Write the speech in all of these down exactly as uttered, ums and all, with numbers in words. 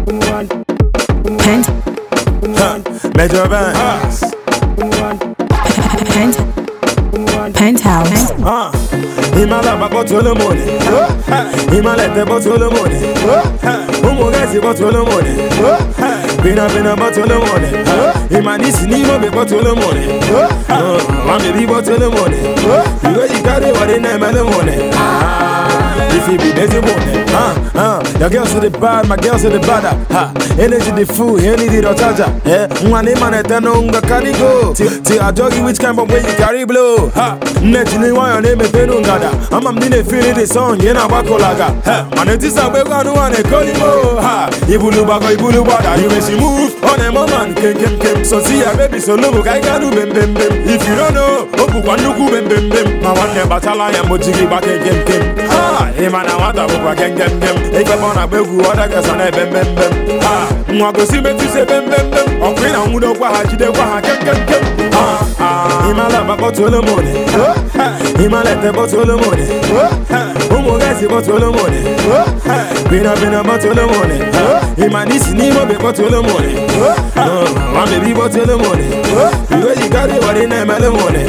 Pent. Major Vance. Pent. Penthouse. Ah, Himala bottle of money. Himala the bottle of money. Umo gazi bottle of money. Bina bina bottle of money. Himanis nimo be bottle of money. Mami be bottle of money. You go you carry what in them money. If you be busy money. Ah, ah, your girls are the bad, my girls are the bad. Ha, energy the fool, energy the charger. Eh, money man at the nonga carry go. Till I doggy which kind of way you carry blow. Ha, Netini why your name is Benungada. I'm a minute feeling the song, Yena Bakolaga. Ha, man, it is a way one one a colimo. Ha, Ibulu Baka Ibulu Bada. You may see move on a moment, Kem Kem Kem. So see a baby so look, I can do bem bem bem. If you don't know, Opu Wanuku bem bem bem. My one never tell I am Mojigi back again Kem. Ha, Eman I want to go again Kem Kem. If I want to go, what I guess on a bem bem bem. Ha, Mwago see me to say bem bem bem. On Queen and Mudo Wahaji de Waha Kem Kem Kem. Ha, ha, Himala bottle of money. Himala the bottle of money. Umo gazi bottle of money. Bina bina bottle of money. Himanis nimo be bottle of money. Mami be bottle of money. You go you carry what in them money.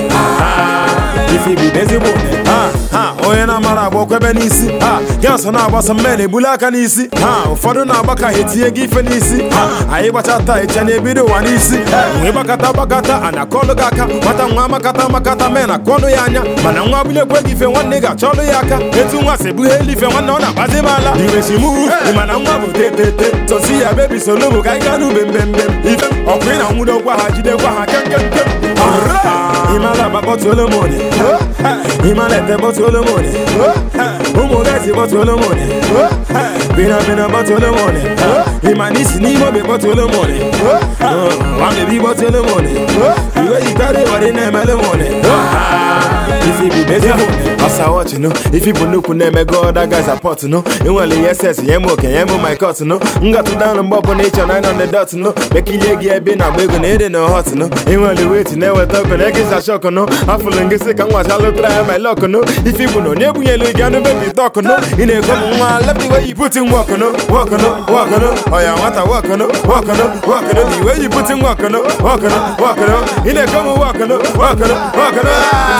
If you be busy money. Ah, ah, oyena mara bokwe benisi. Ah, ganso na abasa mene bulaka nisi. Ah, ufodo na baka hitie gife nisi. Ah, aiba chata echane bido wanisi. Mwiba kata bakata anakolo gaka. Mata mwama kata makata mena kono yanya. Mana mwabile kwe gife wan nigga cholo yaka. Etu mwa sebu heli fe wan nona baze mala. Iwe shimu, imana mwabu te te te. So see ya baby so lubu kai kanu bem bem bem. Ife, okwina mudo kwa hajide kwa hakem kem kem. Ah, imala bottle of money. Himala the bottle of money. Umo gazi bottle of money. Bina bina bottle of money. Himanis nimo be bottle of money. Mami be bottle of money. You go you carry what in them money. If you be busy, as I watch you know. If you look on them, God, that guy's a pot no. You want the S S, Yemo, Yemo, my cut no. Nga to down and bob on nature nine on the dot no. Becky Yegi, I've been a big on it in a hot no. You want the way to never talk on eggs a shock no. I'm feeling sick and watch I look try my luck no. If you know, never yellow, you know, baby talk no. In a come on, love the way you put in walk no. Walk no, walk no. Oh, yeah, what I walk no. Walk no, walk no. The way you put in walk no. Walk no, walk no. In a come walk no. Walk no, walk no.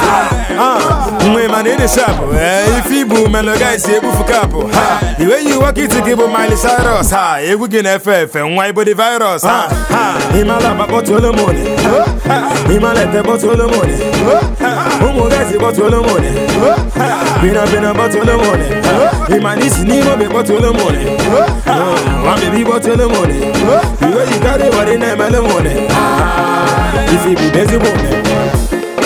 Ah, my man in the shop. If you boom and the guys say for couple. Ha, the way you walk it to give Miley Cyrus. Ha, you will get F F and why body virus. Ha, ha, Himala bottle of money. Himala the bottle of money. Umo gazi bottle of money. Bina bina bottle of money. Himanis nimo be bottle of money. Mami be bottle of money. You go you carry what in them money. If you be busy money.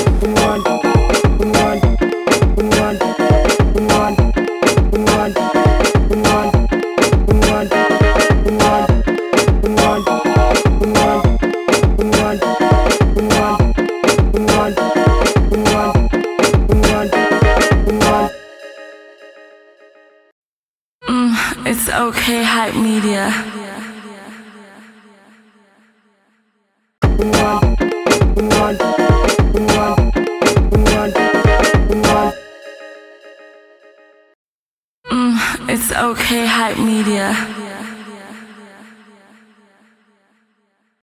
It's okay, hype media. Mm, it's okay, hype media.